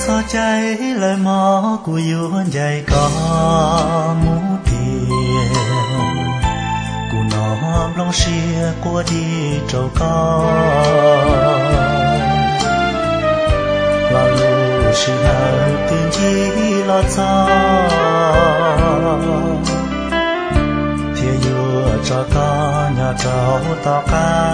cho cháy lời mõ của yuan dày có mũ tiền của nó long xia qua đi trâu con lo lù xì hờ tiền chi lo cho thiên yêu cho con nhà trâu to ca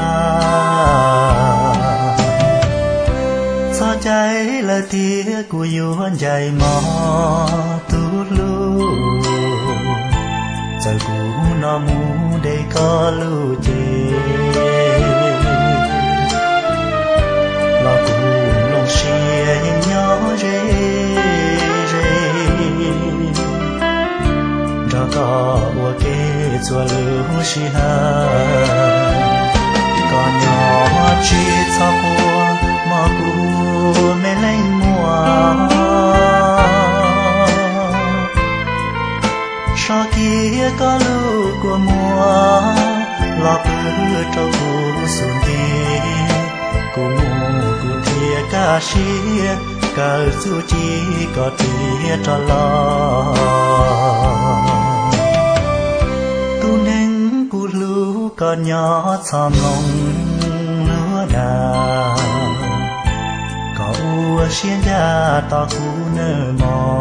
cho cháy lời tía của yuan dày mò tu lu giờ cũ nó mu để có lu chê lo cũ lòng xia nhỏ rê rê cho có ua kê chua lu xì hà còn nhỏ chi cho cô mà cũ mẹ lấy mùa sau kia có lũ của mùa lọt bữa trâu cũ xuân đi cùng cụ thia ca xia ca su chi có thia cho lo tu nên cụ lũ con nhỏ xòm lòng lúa đà xiên ra ta cú nơ mò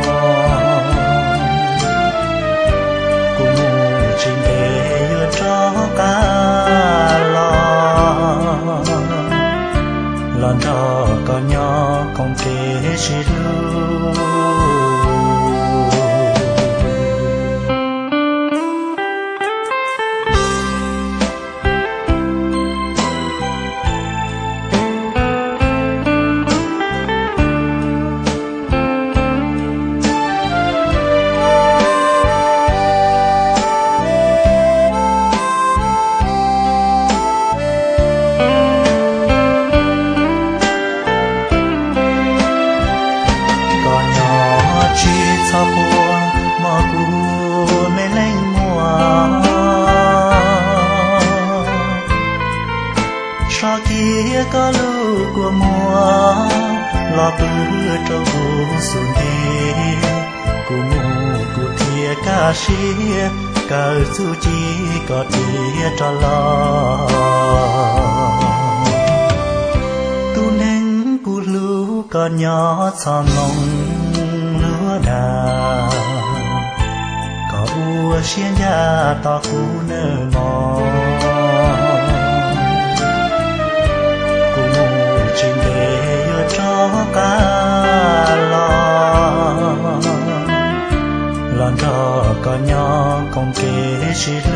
cú mù trình để yêu cho cá lon cho con nhỏ không kể xí lu sau kia có lũ của mùa lo bữa trâu cũ xuân đi cùng cụ thia ca xia ca su chi có thia cho lo tu nên cụ lũ con nhỏ xòm lòng lúa đà có ua xiên ra to cũ nơ mò trình để yêu cho cá lon cho con nhỏ không kể xí